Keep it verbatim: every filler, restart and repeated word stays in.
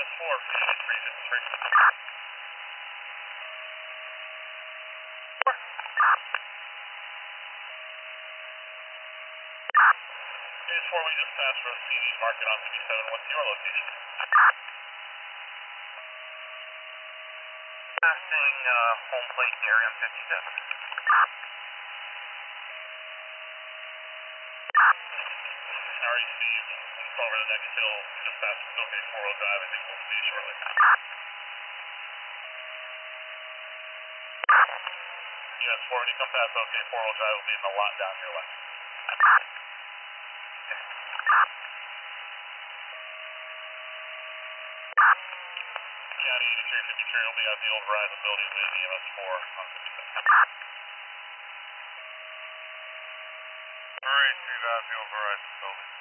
minus four, three fifty-three. Minus four, we just passed Road C D market on fifty-seven. What's your location? Passing uh, home plate area on fifty-seven. Harry, Steve, let's go over the next hill, just past Skokie four-wheel drive. I think we'll see you shortly. U S four, when you come past OK four-wheel drive, will be in the lot down your left. County eighty-three fifty-three will be at the old Verizon building with E M S four on fifty-seven. Alright, three guys, the old Verizon building.